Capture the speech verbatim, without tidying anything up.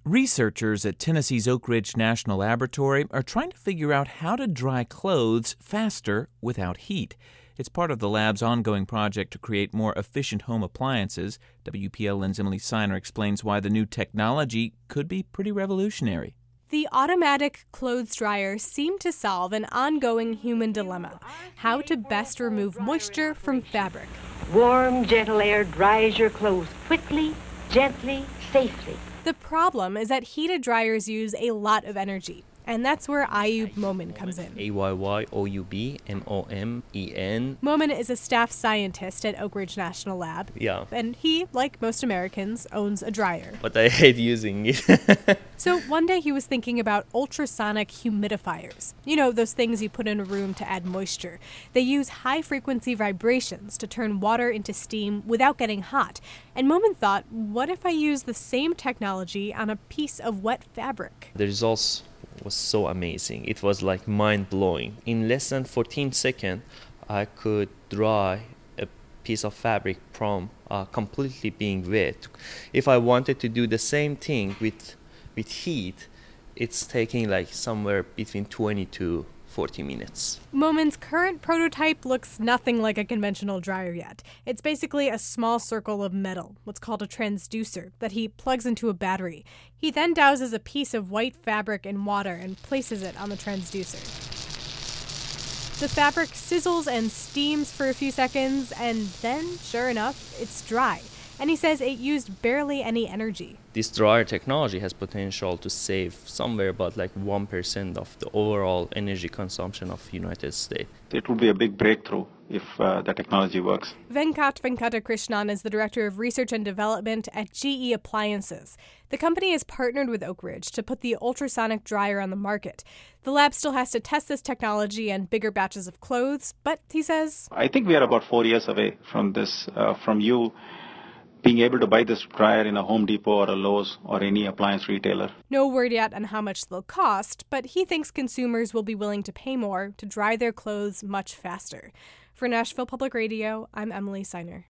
Researchers at Tennessee's Oak Ridge National Laboratory are trying to figure out how to dry clothes faster without heat. It's part of the lab's ongoing project to create more efficient home appliances. W P L N's Emily Seiner explains why the new technology could be pretty revolutionary. The automatic clothes dryer seemed to solve an ongoing human dilemma: how to best remove moisture from fabric. Warm, gentle air dries your clothes quickly, gently, safely. The problem is that heated dryers use a lot of energy, and that's where Ayub Momen comes in. A Y Y O U B M O M E N. Momen is a staff scientist at Oak Ridge National Lab. Yeah. And he, like most Americans, owns a dryer. But I hate using it. So one day he was thinking about ultrasonic humidifiers. You know, those things you put in a room to add moisture. They use high-frequency vibrations to turn water into steam without getting hot. And Momen thought, what if I use the same technology on a piece of wet fabric? The results was so amazing. It was like mind-blowing. In less than fourteen seconds, I could dry a piece of fabric from uh, completely being wet. If I wanted to do the same thing with with heat, it's taking like somewhere between twenty to forty minutes. Momen's current prototype looks nothing like a conventional dryer yet. It's basically a small circle of metal, what's called a transducer, that he plugs into a battery. He then douses a piece of white fabric in water and places it on the transducer. The fabric sizzles and steams for a few seconds, and then, sure enough, it's dry. And he says it used barely any energy. This dryer technology has potential to save somewhere about like one percent of the overall energy consumption of the United States. It will be a big breakthrough if uh, the technology works. Venkat Venkatakrishnan is the Director of Research and Development at G E Appliances. The company has partnered with Oak Ridge to put the ultrasonic dryer on the market. The lab still has to test this technology on bigger batches of clothes, but he says, I think we are about four years away from this, uh, from you being able to buy this dryer in a Home Depot or a Lowe's or any appliance retailer. No word yet on how much they'll cost, but he thinks consumers will be willing to pay more to dry their clothes much faster. For Nashville Public Radio, I'm Emily Seiner.